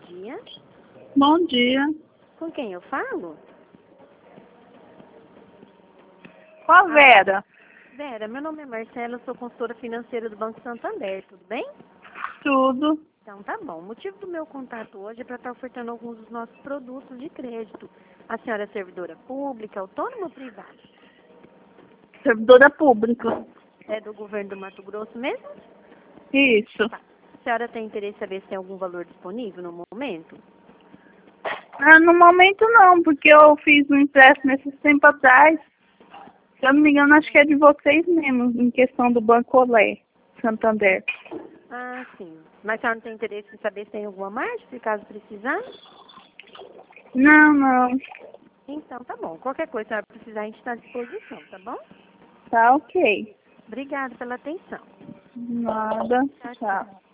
dia. Bom dia. Com quem eu falo? Qual Vera? Vera, meu nome é Marcela, eu sou consultora financeira do Banco Santander, tudo bem? Tudo. Então tá bom. O motivo do meu contato hoje é para estar ofertando alguns dos nossos produtos de crédito. A senhora é servidora pública, autônoma ou privada? Servidora pública. É do governo do Mato Grosso mesmo? Isso. Tá. A senhora tem interesse em saber se tem algum valor disponível no momento? No momento não, porque eu fiz um empréstimo esses tempo atrás. Se eu não me engano, acho que é de vocês mesmo, em questão do Banco Olé, Santander. Ah, sim. Mas a senhora não tem interesse em saber se tem alguma margem, se caso precisar? Não. Então tá bom. Qualquer coisa que a senhora precisar, a gente está à disposição, tá bom? Tá ok. Obrigada pela atenção. Nada. Tchau, Tchau. tchau.